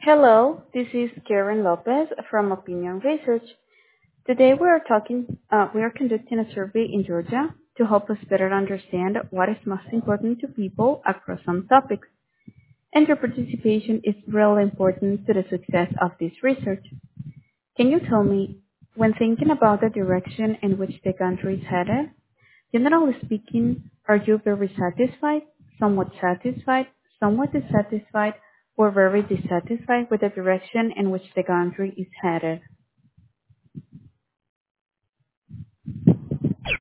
Hello, this is Karen Lopez from Opinion Research. Today we are conducting a survey in Georgia to help us better understand what is most important to people across some topics. And your participation is really important to the success of this research. Can you tell me, when thinking about the direction in which the country is headed, generally speaking, are you very satisfied, somewhat dissatisfied, or very dissatisfied with the direction in which the country is headed?